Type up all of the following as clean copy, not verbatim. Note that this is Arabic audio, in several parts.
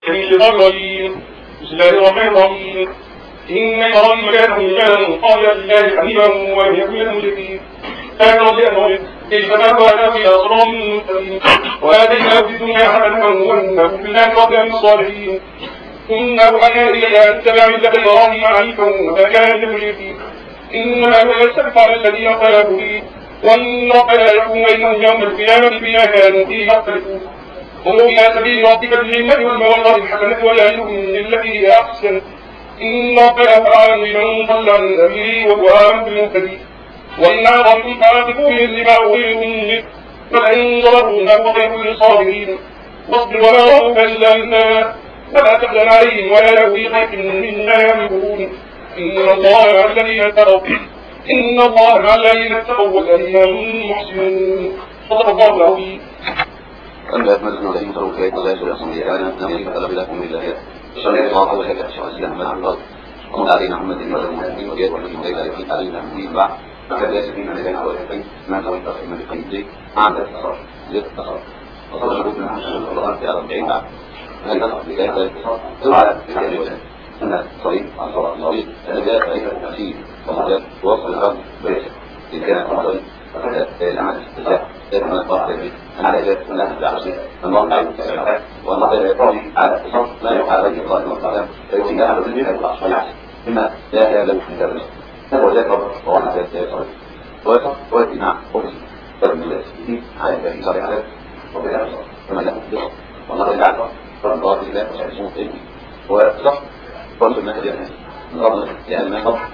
الرجيم بسم الله الرحمن الرحيم إن إبراهيم كان إيمانا قال لله حنيفا ولم يكن من المشركين كان رضي اجتباه وآتاه إلى صراط مستقيم وآتيناه في الدنيا حسنة وإنه في الآخرة من الصالحين إنه أوحينا إليك أن اتبع ملة إبراهيم حنيفا وما كان من المشركين إنما هو يستغفر على الذين اختلفوا فيه وإن ربنا يحكم بينهم يوم القيامة بما كانوا فيه يختلفون قل إلى سبيل ربك بالحكمة والموعظة الحسنة وجاهدهم بالتي هي أحسن إن ربك أعلم بمن ضل عن سبيله وهو أعلم بالمهتدين وإن أعظمتم فآتكم مثل ما أوتيتم به فلئن صبروا فهو خير للصابرين واصبر وما ربك إلا بالله ولا تحزن عليهم ولا له في خير مما يمكرون إن الله مع الذين اتقوا والذين هم محسنون صدق الله العظيم. أما أكمل الذين تروا كيف لا يجري أصلا لأعلم أن يمكن أن بلاكم إلا هي صلى الله وسلم على سيدنا محمد وعلى آله محمد المسلمين وجاءت وحيد ليلة يقين علينا من بعد فكذا يسكين لكي نحو الحين ما نويت من القيد عن الاتصال للاتصال وصل شروط من حسن الله في 40 بعد هل تصل لكي الاتصال على الكتاب وسلم أن الصليب عن صلاة النبي جاء فإذا التمثيل وصل وصل الرب بريسة إن كان الصليب فكذا العمل استجاب لكن الضغط به على ذلك لا تعصي الله تعالى السلام والله يقضي على الاتصال لا يحارب الله والسلام فيكون أهل الدين الأصحاب إما لا يعلم من ذلك هذا ذلك الله تعالى واتناع قبس فرم الله على ذلك صالح على وبلا أصلا كما لا أصدق والله يعلم فرم الله إلا وسعيسون إليه وصح فرم المهدي نظر يعني ما نظر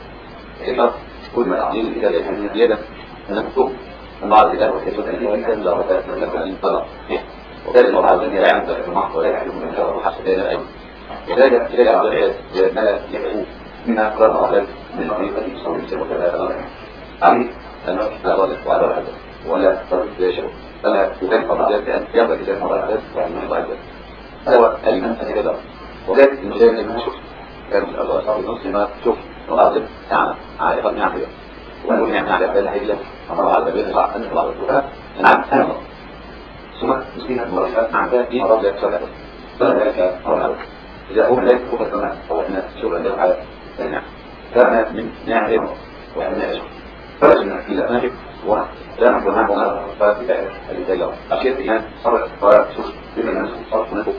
كيف كل ما تعليل الإجابة يحمل زيادة نكتب بعض الإجابة وكيفت أن كان لا رفات من لك أن طلع وكان المرحلة الذي لا يعمل في المحضر ولا يحلم من شرط وحسب إلى الأيضا وذلك إلى عبد العياد ما لا يحلم منها قرار أخلاق من الطريقة يصور السر وكذا عليه أنه لا ضلت وعلى الحدث ولا ترد شيء فلا يتم الرجال بأن يبدأ كتاب مرة الحدث وعلى المحضر الحدث هو الإيمان أن كذا وذلك المشاهد أنه شوف كان من الله صلى الله عليه وسلم شوف وأعظم تعمل عارفة نعمل ونقول نعمل على الحيلة أمر على بين صعب أن الله الكفاء نعم أنا ثم مسكينة مرحبات مع ذلك مرض ذلك صلاة فذلك مرحبا إذا هو ذلك كفر كما هو أن شغل ذلك على النعم كان من نعم ومن نعم فرجنا إلى نعم ولا نقول نعم فبدأ الإنتاجة أشياء إيمان صرف وشوف بما الناس صرف ونفق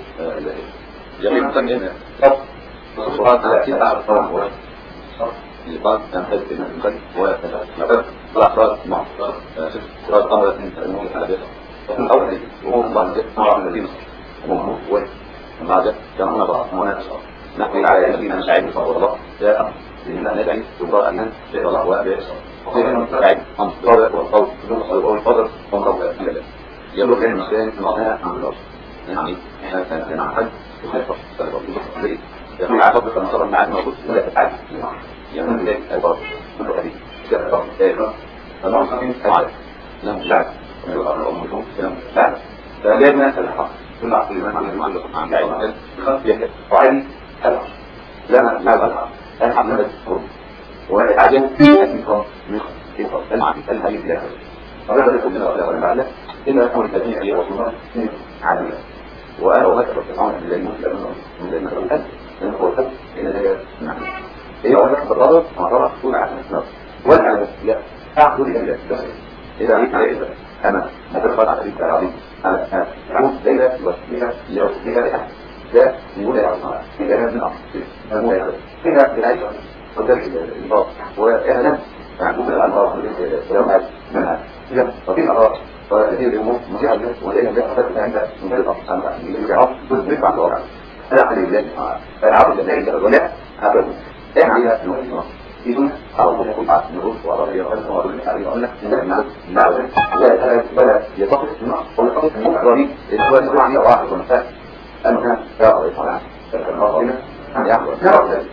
جميع مسمى صرف وصورات على كثير أعرف طبعا هو صرف لبعض تنفذ بما المخلق وتنفذ الأفراد مع صورات أمرة من الحدث ومن أول وهم الله نرى الذين وهم هو ومع ذلك كانوا بعض منافسة نحن على الذين نساعد فهو الله لا أمر لأن ندعي تبرأ أن شيء الله وأبعث وفيهم نساعد أمر الطارق والقول والقدر والقول إلى ذلك يبلغ غير المسلمين في الأضحية عن الأرض يعني إحنا كان عن حد وخيفة سلبة وضحية يقول عفضك أن صرم معك موجود ولا تفعل يعني ذلك البرد من الحديث كان البرد دائما فالمعصمين أعلم لهم لعب ومن الأرض ومن لهم لعب فلازم نسأل الحق كل عقل من المعلق عن داعي مثلا بخاف يحدث وعلي الحق لما لا الحق الحق نبت فرد وعجل أكيد من كيف المعنى الهديث لا يحدث فهذا يكون من الأخلاق والمعلق إما يكون التبنيع هي رسولنا من عادية وأنا وهكذا ارتفعون من الذين الأهل من هو الحق إلى ذلك المعنى هي وهكذا بالضبط معرفة تكون عن النص والعلم لا أعقد إلى ذلك إذا أنا أترفض على ذلك العظيم أنا أعود ليلة وسبيلة لأسبيلة لا يقول يا الله إذا كان من أمر هنا بالعيش قدرت الإنضاف وإعلام معقوب الأنظار ولو منها إذا وفي أرار وهذه الأمور مزيحة الناس وليها لا أفضل عند من الأرض أنا يجعب تدرك عن الواقع أنا أقل الله فالعرض الذي ولا أبدا إحنا عليها نوع إذن أو يكون بعض النروس وأرضي الغلط وأرضي الحرية وأقول لك إنه نعوذ ولا يتقف النقص ويتقف المقررين الإخوان يقول عني واحد ونفاق أنها لا أرضي طبعا فالمرض هنا عن يحضر لا أرضي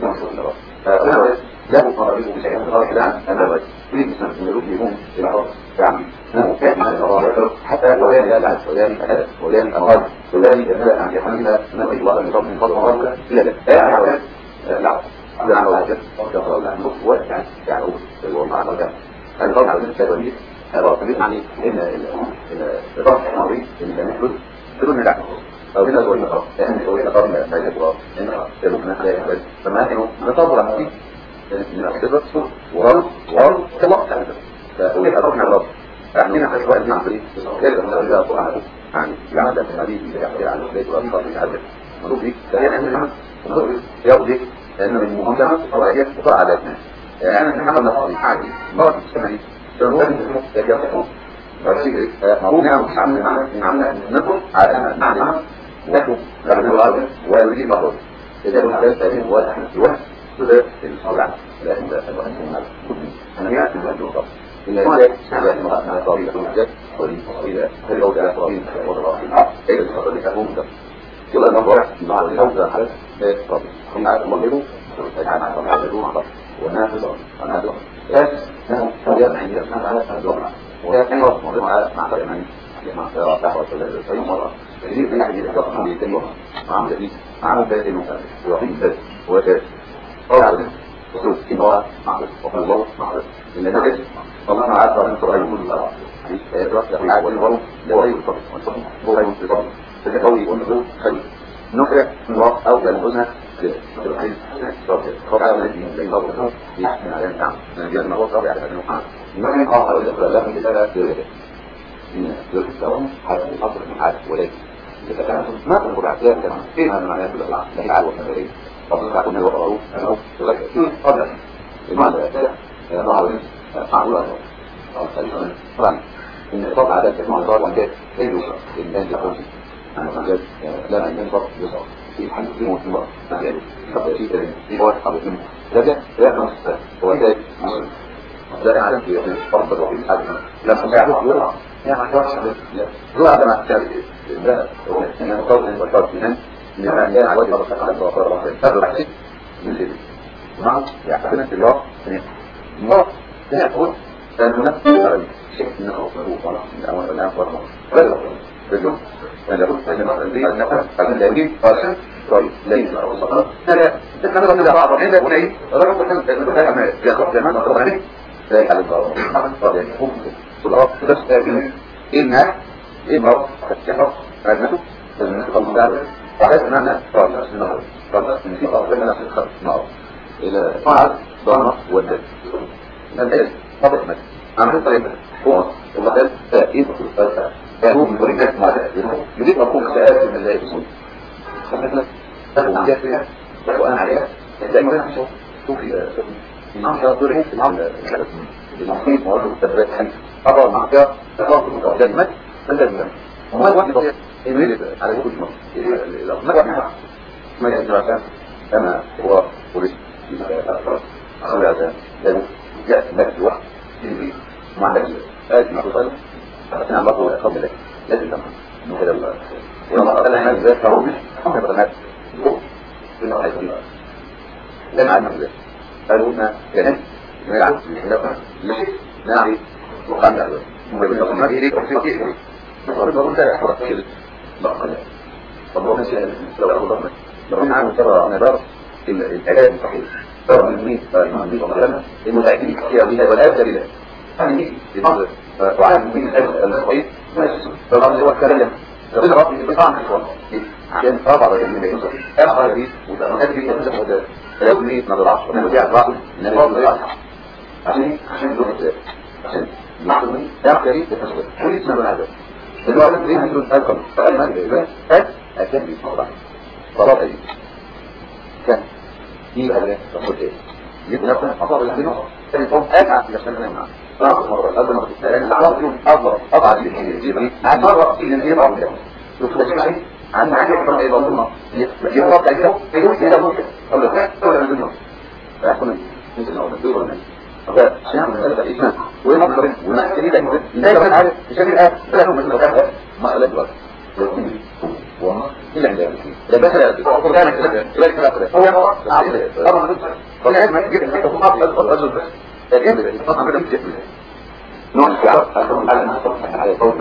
فهذا لا مقررين بشيء غير عن النواد يريد مثلا أن يرد يكون في العرض فعمل حتى ولان يلعب ولان أهدف ولان أمراض ولان يبدأ عن يحملها من الله من رب فضل الله إلا ذلك لا على هذا وقرأ له وكان يعود والله رجع هذا طبعا التدريب هذا يعني إن الضغط المريض اللي كان يحدث بدون نجاح أو هنا هو النقاط يعني هو النقاط من أسماء الأبواب النقاط يبقى نحن بس فما كانوا نصبر عن من أكتبت وغلط طلق فهو يقرب من الرب فعندنا حسوة المعبري كيف نرجع طبعا عن العادة الحديث اللي يحكي عن البيت والأطفال في العادة مضوطي فهي أهم العمل يقضي لأنه من المهمة وهي قطع عاداتنا أنا نحن نقضي عادي مرة تستمعي سنوات يجب نعم عمنا نقل على معنى نحن نحن الغالب ويجب مطلوب إذا كنت تستطيع واضح الوحد تدرس الصلاة لكن أنا يأتي من النقطة إلا ذلك سهل المرأة طويلة المحجة طويلة الأوزاع طويلة والرأي كيف تفضل لكم يلا نظر مع الأوزاع على طويلة هم عارفوا والناس بس نحن عندي أسماء على الدولة ولكن رسم مع فرمان مع دعوة الفريق مرة يجب أن يحدث الرقم بيتنوها مع مدريد مع مبادئ المساعدة ويعطيه بس وكذا أولا وصول إنوار معرض وقال الله معرض إن نجد الله عز وجل سرعي كل الله يدرس يقول والغرب لغير الصبر والصبر هو غير الصبر فالقوي والنزول خير نقرأ الله أول الحزنة للحزن خطأ الذي بين الله يحسن على النعم نجد الله صبر على النعم المعنى آخر إذا لهم لسالة جريدة إن يرسلهم حتى الأصل من عادة ولكن إذا كانت ما تنقل عسلام كمان إيه هذا معنى يقول الله لكن عادة وكذلك فضل تعقل من وقعه أنه تغير قدر المعنى الأسلام ظهر معقول طبعا إن إصاب عادات كثير معصار وأن كانت غير يوصل الإنسان يقول أنا مجال لا من ينصر يوصل في حل في موت المرأة يعني حتى في كلمة في موت قبل منه لذلك لا نصر هو ذلك مسلم لا أعلم في فرض الوحيد الحاجة لما يعرف يرى يعني ما يعرفش لا هذا ما أحتاج لا أنا مطلع وطلع فيها لأن كان عوادي مرة على الوطار الرحيم هذا الحسين من ذلك معه يعتبرنا في الله الله لا يقول أنه نفس شيء أنه مروف من أول الآن فرما بل رجل أنا قلت أنه النفس قبل لا يجيب قاسم طيب لا يجب أن أوصل لا تتنظر من بعض عندك ونعيد رجل كان يأخذ زمان أخذ عليه لا يحل الضرر طبعا يعني هم صلاة تستاذن إنها إمرأة تتحق أجنته لازم نتقل تعالى وعليك أنها طالع النهر طالع من في أرض لنا في الخرط نهر إلى فعل ضرر والدل الآن طبق مثل عمل طريقة هو ومثل تأكيد كانوا من طريقة مع تأكيد يريد مفهوم سآل من الله يسمون فمثلا تقوم جاسية وأنا عليها دائما شوفي معشر طريق المحيط موضوع التدريب حديث أضع معشر تخاطب كلمات فلازم وما الواحد طريق إنه يجب على كل مرة ما واحد ما يجب عشان أنا هو وليس أخذ هذا لأنه جاء نفس الوقت في ما عندك آتي ما تصل فأنا الله قبل لك لازم لما من كده الله ولما قال لنا ذات فروبش هم يبقى في النوع لما عدنا ذات قالوا لنا كنت نلعب ليه نعي وقعنا ما يريد وفيه فقلت لا يحرق كده بقى طب هو نسي لو أخذنا لو نعم ترى أنا درس الآلات صحيح ترى من مين إنه تأكيد كثير بها والآب دليل يعني وعلم من الآلات الصحيح فالأرض هو الكلام تضرب في قطعة الصوت عشان رابع من يوصل أخر بيت وتأكد بيت وتأكد لازم ليه نظر عشر أنا بدي أعرف إن الأرض أصح عشان يدور الزيت عشان يعطوني يعطي يتسوي كل اسمه بالعدد الوقت ليه يدور الألقم فقال ما يجب أكاد بيت مطلع طلاب أجيب كان دي أهلا تقول إيه يجب نفسه أصاب الأهلين كان يقوم أجعل في أسفل نعم رابط مرة الأرض مرة لأن الأعراض يوم أفضل أضع للجيبين مرة في الجيب أفضل يخلص عن عدد من أيضا يقرب عليه يقول إذا ممكن أقول لك ولا من النص فأكون مثل أول دور من هذا شيء من هذا الإسلام وينظر ونحكي له لا يكون عارف بشكل آخر لا هو مثل هذا ما لا يبغى وما إلا عند لا بس لا كان كذا هو عارف طبعا فلازم يجيب الحكم أفضل بس لكن طبعا بدهم يجيب نوع يعرف على صوت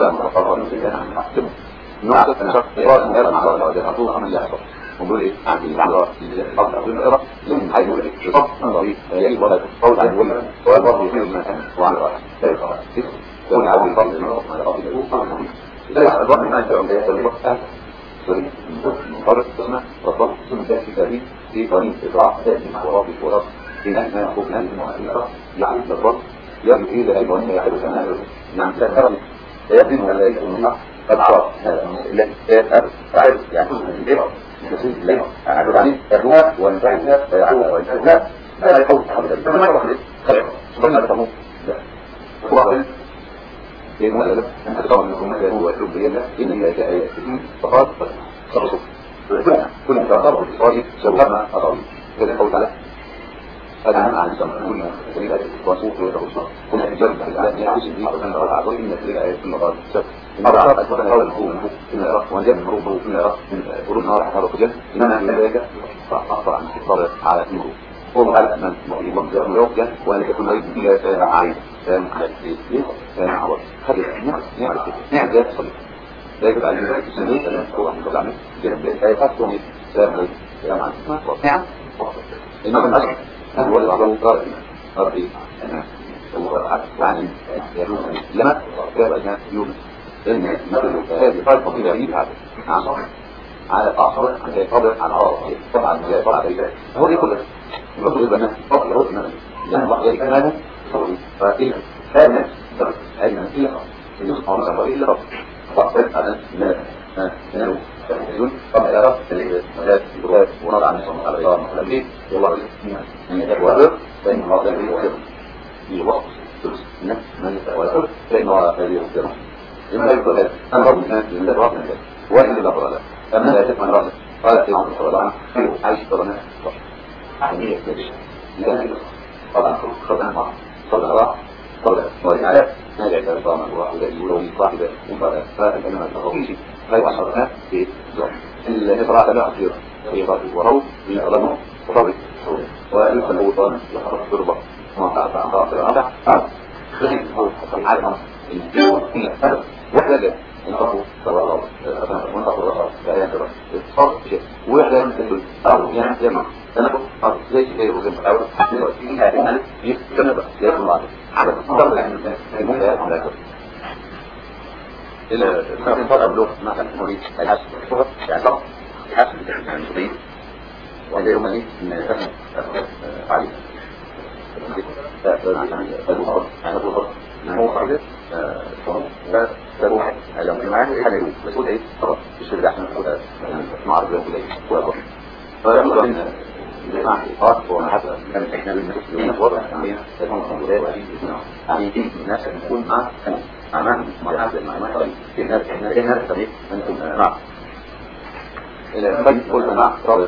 نقطة نشاط إيراد من هذا المعرض لخطوط عمل يحصل ونقول إيه عن المعرض أفضل من الإيراد لازم حاجة يقول إيه شطط نظري يجب ولا تفوت عن الولد ويضرب يخير المكان وعن الرأس لا يفعل يكون عاوز يفضل من الأرض على الأرض لا يفعل الوقت ما يفعل لا يفعل الوقت سوري مقرر اسمه رفض ثم تأتي تاريخ في قانون إضاعة تأتي مع وراء الفرص في نحن نأخذ هذه المؤسسة يعني الرفض يرجو إلى أيضاً يحب سنة نعم تأثر يبدو أن لا يكون قد عرف التي تعرف يعني الإبرة يصير إليه أعرف عنه أهوها وانفعها فيعوها وانفعها لا يقول حمدا ما يروح لك خير سبحانه تموت وقال في مؤلف أنت طبعا من هناك هو أسلوب بيانا إن هي كآيات فقط صرصوا كل متعطر بالإصرائي سوهما أطعم كذا قول تعالى هذا عن سمع كل سبيل وصوت ويتوصل كل إجابة بالله يحدث به وأن رأى عظيم إن تلك آيات كل مرات مرات أكبر هذا الهو إن أرى وانجاب من مروبه إن أرى من ورود نار حتى رقجا إنما في ذلك فأخطأ عن الصبر على المروب هو على من مؤيضا جاء مرقجا وأن يكون ريب إلى سام عين سام على السيد سام عوض خلي نعم ذات صلي لا يجب على الملك السنوية أن يكون عن قبل عنه جنب الآيات سام سام عين نعم إنما الأسر هو الأعظم ربي أنا وعن لما كان يوم إن مثل هذه قال فضيلة لي هذا على الآخر عن يقدر على العرض طبعا لا طبعا ذلك هو يقول لك يقول لنا فضل رؤنا لأن الله ذلك ماله صوري فإيه هذا هذه المنزلة يصبح عن صوري إلا رب فأقول أنا نحن يقول طبعا يا رب الإجازات الجهات ونضع عن صورة على الإدارة مثلا بيه والله من يدك وأبر فإن الله ذلك يوصل في وقت من يتوالد فإن الله ذلك يوصل إما يقول هذا أنا رب الناس لله رب الناس وإن لله رب أما لا تفهم رأسك قال سيدنا صلى الله عليه وسلم عايش طبعا عمية كبيرة لأنه طبعا معه صلى الله وعلى هذا يعتبر طبعا الله ولي صاحبه ومبارك فإنما التغطيشي غير أشرنا في الزوم الإطراء لا أصير في غرب وروض من أظلمه وطبق ويمكن أن يوطن يحرق بربط ومعطى عن طاقة الرابع فهي هو عالم وحدة انتقوا صلى وانتقوا الرأس فأيانترا صار شيء ويحدى من الأرض يعني يمع تنبق أرض زي شيء وزي متعود فيها الملك يجنب يكون الله على الضرب المهم لا يكون لكم إلا فرق بلوغ مثلا مريد الحسن فقط يعني ضغط الحسن المريد وهذا يوم ايه من فهم عليه هو قرر فروح لو معاه حاجه بس هو ايه خلاص الشغل احسن معرض له كده فيقول ان مع الإطار وحتى احنا بالمسؤولين وضع عملية تكون قنبلات يعني في الناس نكون مع أمام مرحلة المعلومات في الناس احنا الطريق أنتم مع إلى قد قلت مع رابط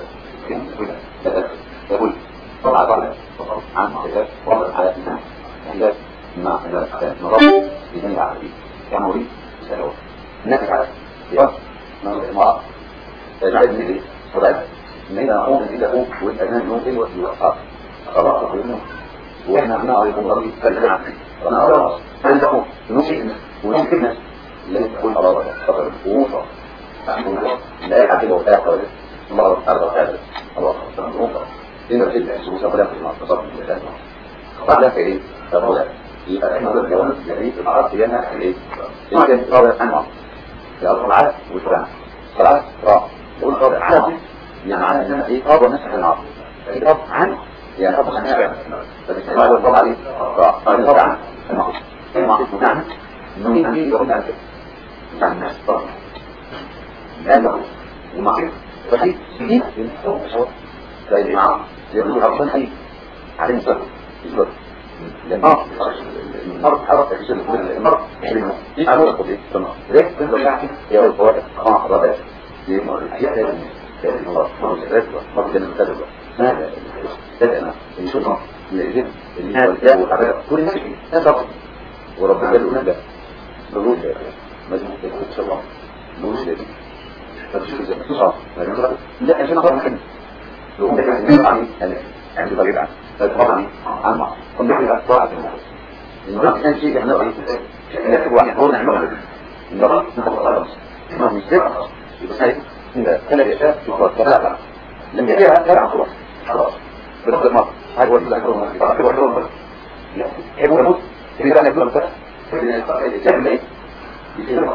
يقول طبعا عن حساب وضع على الناس عندك مع مرابط بدنيا عربية كان مريد سنوات الناس على مع تجعل من صدق إننا نقوم بله والأمان ممكن والوقت خلاص وإحنا نعرف الرضي فالجمع ونعرف فنزقوا نمسكنا ونمسكنا لن تكون أرادة خطر ووصر لا يعجبه وآخر الله أرضى هذا الله أرضى إنه جد سوسة ولا في المعتصر من الثاني قبل فإيه فقولا يبقى إحنا ضد جوانب جديد العرض سيانا إيه يمكن طابع أنواع الأرض والفرع طلعات راء يقول طابع عادي يعني معنى ان انا ايه قابل نفسك العقل قابل عن يعني قابل عن فعلا فبالتالي هو الطبع عليه قابل طبعا المعصية معنى انه يرد على كده معنى الناس طبعا لانه المعصية فحيث سيدين فإذا معه يقول أرضان حيث عليه مصر يقول لأن الأرض حركة في سنة الأرض يحلمه يعمل القضية تمام ليه تنظر شعبي يقول الفوائد ربات يحلم الله مرض جنة الثالثة ماذا تدعنا إن شاء الله الإذن اللي هو الحباب كل الناس لا تقضي وربنا قال له نبدأ نقول مجموعة إن شاء الله نقول لدي فتشوف إذا مصر لا عشان أخبر محن لو أنت كان عني أنا عندي طريق عنه فأخبرني عن معه قم بحي بقى طاعة المرض كان شيء إحنا رأيه نحن واحد هو نحن رأيه المرض نحن خلاص ما هو مستيق يبقى سايد إذا كان الإشاء يقول كذا لم يجيها كذا خلاص خلاص بدأت المرض هاي هو الأكبر أكبر أكبر يحب يموت إذا كان يقول مثلا يسمى إيه يسمى كل شيء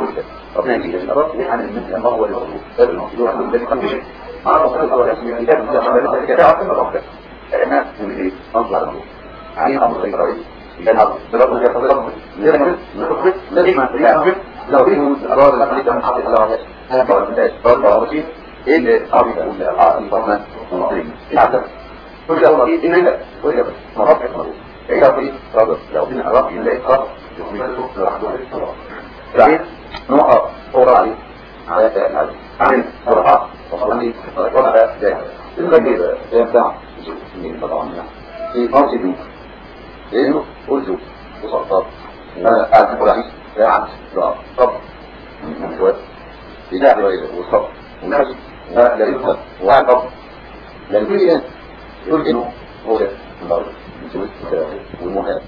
ربنا يجيب الأرض عن المثل الله هو المطلوب المطلوب عن الذي قد بشيء مع ربنا الله يسمي الكتاب من الله كتاب من ربك احنا من ايه نطلع له عليه امر غير رئيس لان بربك يتضرب لما نخرج لازم نعرف لو فيه الأرض الأمريكا من حق الله هذا هو المداش فرد ورسيم ايه اللي أريد أقول الفرمان المصريين يعتبر كل أولا إن إلا وإلا بس مرابع مرابع إيه لو فيه رابط لو فيه الأرض يلاقي قرر يخبيه السوق لوحده الصلاة بعدين نقع صورة عليه على عن صورات وصلني وضع ذلك الغير ينفع من طبعا في فرص دي لأنه أرجو وصلتات أعرف الرئيس لا عكس لا طبع من شوية إذا والصبر والناس لا يفهم وعقب لأن كل إنسان يقول إنه هو الضرب والمهاب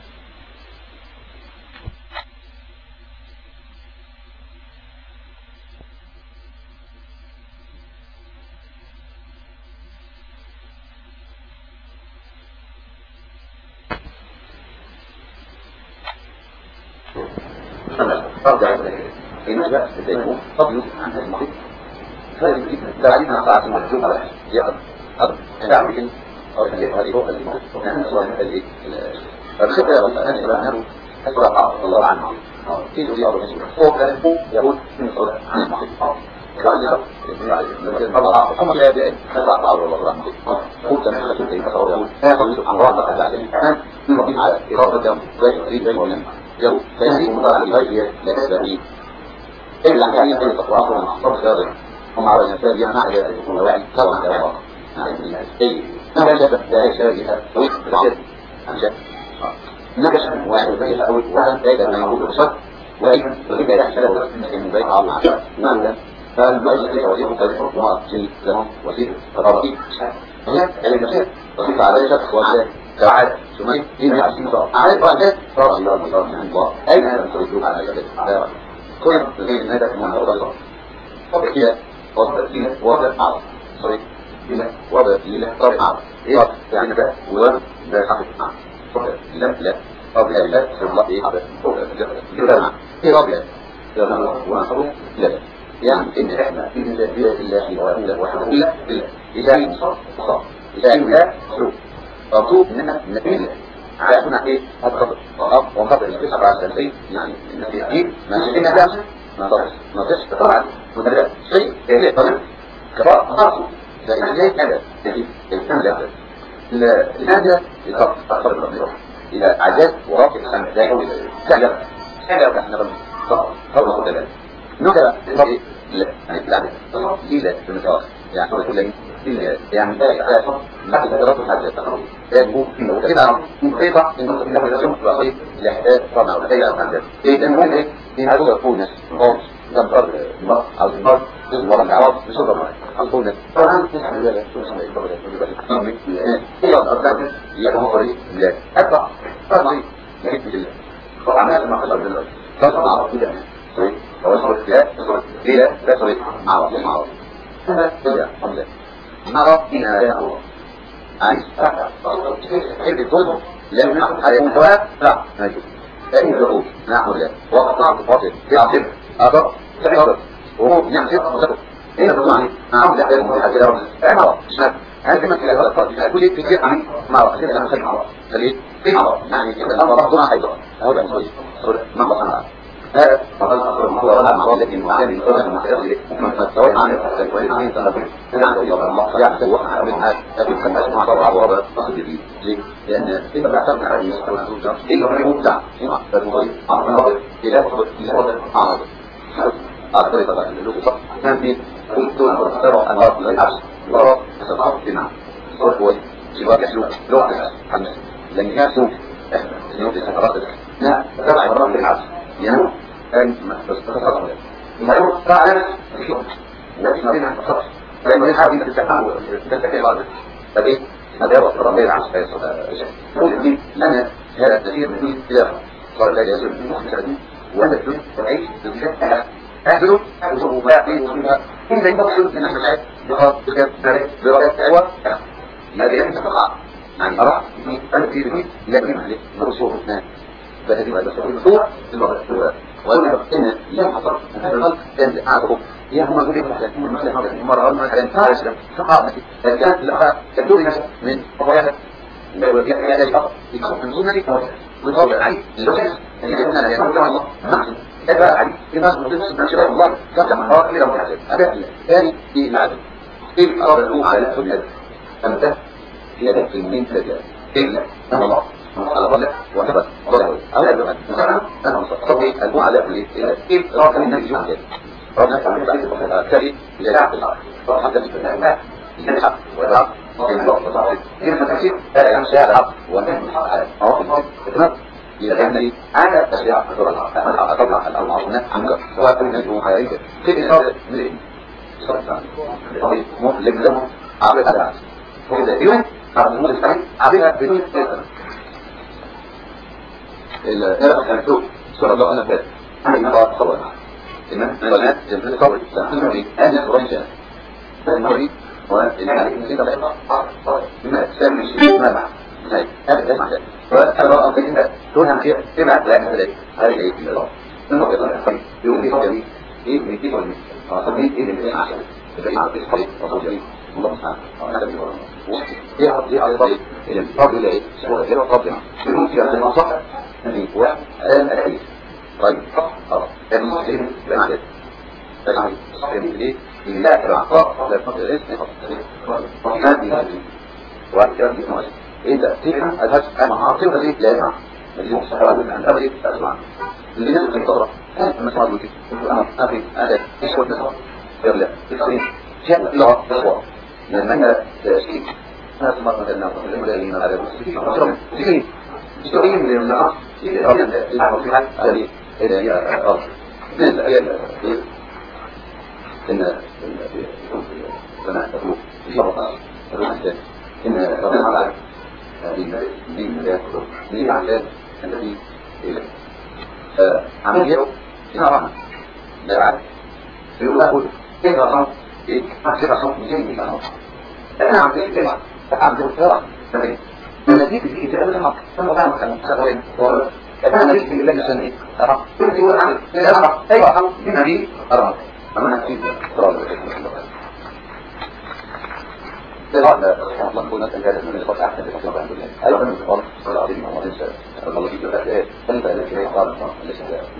أرجع إلى نجاح سيكون فضل عن هذا المحيط هذه تعليمنا قاعدة المحجوب يقض تعمل هذه هو الخطة أنه أسرع الله عنه في زيارة المسؤول يقول من صدق عن المحيط أما لا يبدأ أسرع الله عنه قلت نحن كيف تصور يقول عن رابط العالم من على إرادة غير يقول فيهديك مطالع الغير لأسبابين إلا كان يقول تقرأهم صبت هذا هم على الإنسان يمنع إلى أن يكون واعي طبعا كما أي ما شابه لا يشاركها طويق بالعدد عن شاب نكش واحد بيها أو واحد بعيد أن يقول بصد وأيضا إذا يحصل له من بيت عام عشاء ماذا فالبعيد ليس وزيهم تذكر ما في زمن وزير تقرأي هناك المسير وصيف على شخص وزير كعاد سمين دين يحسن صار عاد وعاد صار الله مصار من الله أين هذا التوجه على ذلك كل الذين ندك من الله طبعا كده وضع فيها وضع عرض صحيح فيها وضع فيها طبعا عرض ايه يعني ده وضع ده حقيقة عرض طبعا لا طبعا لا الله ايه عرض طبعا ايه رابع ونصره لا يعني ان احنا في ذات الله وحده لا إذا صار إذا لا سلوك مطلوب مننا نتيجة على أننا إيه هتخطر ونخطر النفس على السنسين يعني النتيجة ما شئنا دامسة ما تصف طبعا مدرسة شيء إيه طبعا كفاء خاصة لأن ليه هذا الإنسان لا لماذا يتخطر الأمر إذا عجز ورافق السنة لا يقول سهلا وكحنا خطر خطر نقرأ لا يعني لا في المساواة يعني كل يعني ما تقدروا حاجة تقرأ يعني كده مقيطة إنه يسمى بقية الأحداث طبعا ولا حاجة إيه المهم إيه إن هذا يكون ناس خالص ده بقدر المرء أو المرء ولا العراض بصدر معي أقول لك طبعا تسمع ذلك شو اسمه إيه إيه الأرض يكون قريب لا أطلع طبعا يجب بالله طبعا ما خلص بالله تصنع عرض كده صحيح توصل لا تصريح عرض هذا كده حمد نرى إلى الله عايز حب الظلم لم نحن عليهم فواب لا نجد لأن الظلم نحن لا وقت نعرض فاضل يعصب أضر تعصب وهو يعصب وصدق إيه الظلم عني نعم لأحيان في حاجة لرمز أعمل شناب عندما في هذا الفاضل كل تكير عني ما رأى سيدنا خلق عرض خليه في عرض يعني الأمر رفضنا أيضا هذا صحيح ما بصنع هذا فضل أصر هو وضع معه لكن كان يقول من خير من تتوقع عن الوالدين تنبه عند الله يعني توقع من هذا لكن كما اسمع طبعا ورابط أصل جديد ليه؟ لأن إذا بعتمنا على المسؤول الزوجة إلا من يمتع فالمضيء عرض النظر إلى وضع عرض أعطي طبعا اللغة كان في كل أصدر أنوار للعرض ورابط أصدر بمعنى صرف هو شباب يحلو لغة حمد لأن كان سوف سنوات السفرات لا تبع مرات للعرض يعني أن تتصرف المعروف فعلا لكن هنا تصرف لأنه يحاول أن تتكلم بعض فبيه هذا هو الرمي العصر يقول أنا هذا كثير من الإدارة صار لا يزال من مخلصة وأنا الدنيا تعيش بجهة أهله وصوه ما يعطيه وصولها إذا يمكن أن نحن الآن بخاطر برغة أعوى ماذا ينتفق يعني أرى أنا في ذلك لكن مرسوه اثنان فهذه ما يصير الصورة المرة وأنا إن لم حصل الخلق كان أعرفه يا هم يقول لي مثلا مرة ما كان فارس ثقافة كانت الأخلاق تدور من قضايا يا الأخ يكون من ضمن ذلك ويطلع عليه اللغة اللي قلنا لا يكون الله نعم هذا عليه في ناس مدرسة من شرع الله كما قال لهم هذا ثاني في معدن كيف أرى على سنة أمتى في هذا من تجاه إلا أن الله على ضلع وحفظ ضلع أولا أنا صدقي أنه على كل كيف رأى من النبي جهد ربنا تعالى بعد التالي إلى لعب الأرض حتى في النهاية ينحق والعقل كيف تكسير يمشي على العقل ونحن على مواقف التمام إلى أنني أنا أشياء أطلع الأرض عنك وأكون نجم حياتي كيف يصير من الطريق مطلق له عبر الأدعاء وإذا يوم عبر المطلق عبرها بدون تأثير النبأ كان يقول سورة الله أنا فات أنا قرأت صورها إنما البنات جمهور صوري لأنه أنا فرنجا فالمريد والعليك نسيط بأنه بما تسمي الشيء ما معه هذا اسمع ذلك وأنا رأى في إنك تونها خير تبعت لأنه ذلك هذا شيء من الله إنه يقول لك يقول لي صوري إيه من كيف والمين صديق إيه من عشان تبقى عارف الصديق رسول جميل الله سبحانه وتعالى ايه هذه على طريق الى الفضل اليه سواء غير ربنا بدون سياسه المصلحه هذه هو الاكيد طيب المسلمين بالعدد العدد ليه لا تعطى لا تقدر الاسم هذه وكان في مصر اذا تفهم الهدف المعاصر هذه لا يسمع اليوم سحرات عن ابد اسمع اللي نزل في الفتره لما صار لك انا اخي هذا ايش هو النصر يلا تسعين شيء لا تصور لأن تأشيك ناس مرة الناس الإمراليين على المسلمين سكين سكين من الناس العمل في حال هذه هي أرض من الأيام إن سماء تقول في شرطة الرسل إن ربنا على هذه المدينة دي عشان الذي عمليه إنها لا عارف يقول أقول كيف أصنع إيه أصير أصنع مجيني أنا عم بقول كلمة عم بقول كلمة الذي في كتاب الحق ثم بعمل عن سبعين أنا ليش في الله سنة أرى كل يقول عن أرى أيوة حق من هذه أرى أما نكتب صلاة هذا الله كنا تجاهل من الخط أحسن في الله عند الله أيضا من الخط صلاة عظيمة وإنسى الله يجب الأشياء فأنت الذي قال ليس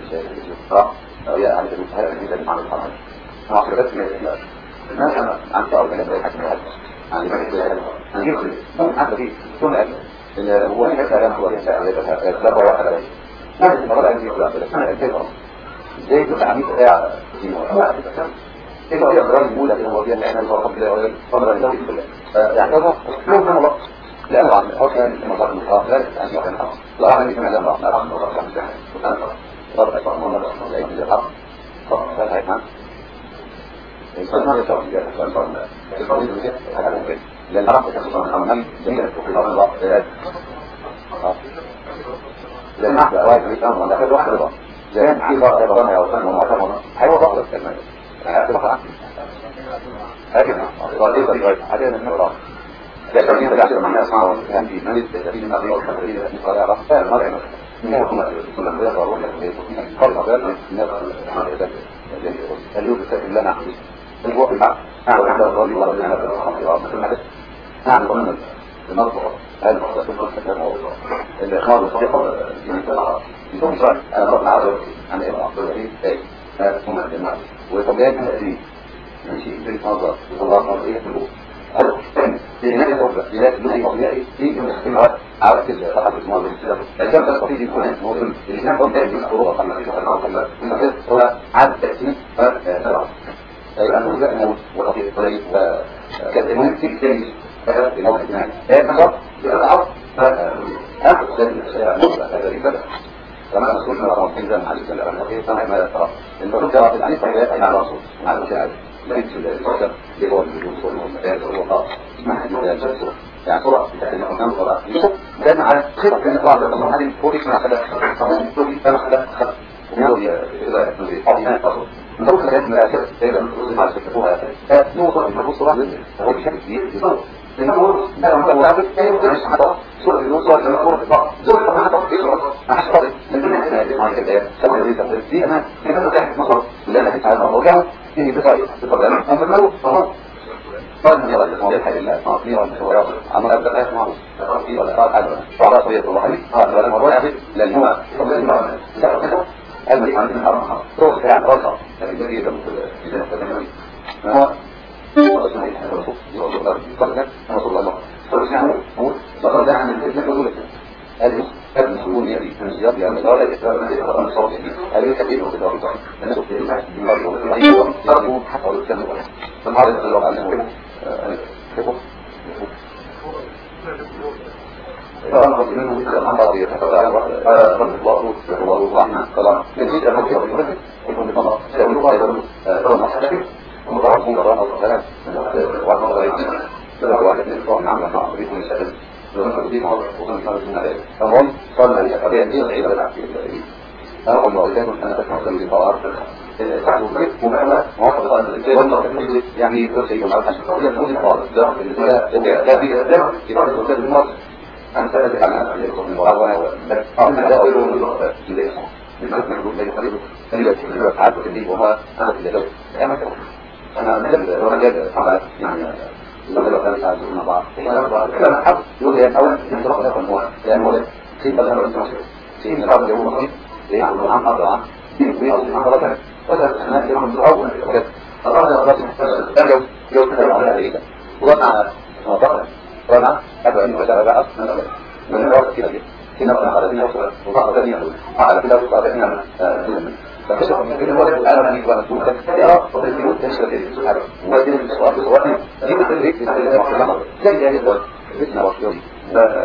يا أهل المسهل الذي يجب عن الحرام وآخر بس من الإسلام الناس أنا عن سؤال من الحكم الحدث عن المسهل أنا يمكن أحد فيه ثم هو كلام هو لا بوا على ذلك هذه المرة عندي يقول أنا أكثر زي كل عميد ساعة في موضوع إيه هو أضرار المولى في المواضيع اللي احنا نفرق بها صبرا لله يعني هذا لو كان الله لا أعلم الحسن المصار المصار لا يعني يقن حق لا أعلم يكون على الله أعلم الله كم سحر سبحان الله رب أكبر من الله لا يجب الحق فهل هاي نعم الإنسان ما يشعر بها الإنسان الفضيل بها هذا ممكن لأن العرب يتصل الحمام جميلة في الله لأن أحد أواجه الإسلام وأن أخذ واحد رضا لأن في فرق ربنا يوصل ومعتمر حيوة ضغط الكلمة هكذا هذا من النقطة لكن يرجع إلى معنى أسمعه في مجلس تدريب المريض والتدريب التي قال رفع المرعي من يوم كل ما يظهر لك فرق ذلك الناس اليوم السائل لنا الوقت أعلم عند الرجل الله بنا نفسه نعم ضمن المرضى هذا المرضى الإخراج الصديق يكون صار أنا رفع عرض عن إبراء ثم الجماعة وطبيعة التأثير ماشي في الفضل الله قال إيه تقول هذا لهناك الأوفى لهناك اللغي طبيعي يمكن الاختبار على كل فقط اسمه بالسلام الكلام ده تفصيل يكون موضوع اللي كان قد تأتي الخروج قبل في الله هو عاد التأثير سبعة أي أنه جاء موت وتطير الطريق وكان ممكن تاني فقط في موضوع اجتماعي فقط العرض أخذ ذلك الشيء الموضوع هذا الفتح كما أسكتنا رقم حزام عليه السلام فهي ما يترى الفرق جرى في العنيف فهي على الرسول مع المشاهد لكن الفرق لهو الوجود والمسائل والوقاء اسمها حديثة الجسر يعني قرأ بتحديد مكان قرأ كان على خطة من إطلاع الله هذه فوق اسمها خلاف كما خلاف ويقول إذا قضينا أصول نروح لكات مراكز إذا نصر على سكتوها نوصل النفوس واحد هو بشكل كبير يصور لأنه لا متعرف كيف يمكن أن يحضر صورة النصر صورة النصر صورة النصر يصور أحسن ما كده سبب دي انا كده تحت مصر اللي انا عايز ارجعه دي بطريقه انا بنقول خلاص طيب يلا الموضوع حل الله في ولا انا ابدا اسمع في ولا قال حاجه فعلا صيد الله عليه هذا الموضوع يعرف لان هو الملك عند الحرم روح يعني راسه لكن يجب ما هو رسول الله فرسانه هو بقى ده عن الفتنه كله هذه ابن سكون يدي من زياد يعني لا يقدر ان يقرا الصوت هذه كثير من الدار الناس في المسجد ضربوا حتى لو كانوا فهذا اللي علمه فأنا منه مثل الأمر الله الرحمن طبعا يجب أن يكون بطبع سيقولوا أيضا رغم أحدث ومضاعفون رغم الثلاث وعلى الغيب سبب واحد من الفرق عمل مع أمريكا من سبب لغن تقديم عرض وصنع خالص من ذلك فهم صلنا لأخبار دين العيدة العقيدة الإسرائيلية أنا أقول الله إذن أنا تسمع سبب الفرق تعلم كيف ومعنا مواقف الإنسان يعني يرسل يوم على الحشد هي الموزن خالص ده في الإسلام في بعض الأستاذ المصر أنا سألت عن المراغنة أنا لا أقول له إليه لكن نقول لي قريب إلى تجربة عادة الدين وما أنا في ذلك أنا نجد رجال على يعني لما كان يساعدون بعض كان حق يقول لي أولا ينطلق لكم هو لأنه سيد بدل الإنسان سيد قبل يوم مصير ليعمل عن أرض ويأصل عن رجل ولا أنا يوم الأول وكذا الأرض الرجل لو كذا على ذلك وضع وضع وضع هذا أنه بدأ بقى من الوقت كده في نفس الحالة وصل وضع ثانية على كده وصل ثانية فكشف من هو الآن من يبقى مسؤول يرى وتسيبه تشكل سبحانه ويدين الصواب بصوابه دي بتدريك في هذه المحكمة زي هذه الدول بسنا وشيوم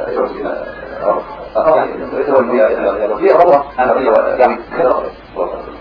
يعني هي ربا أنا يعني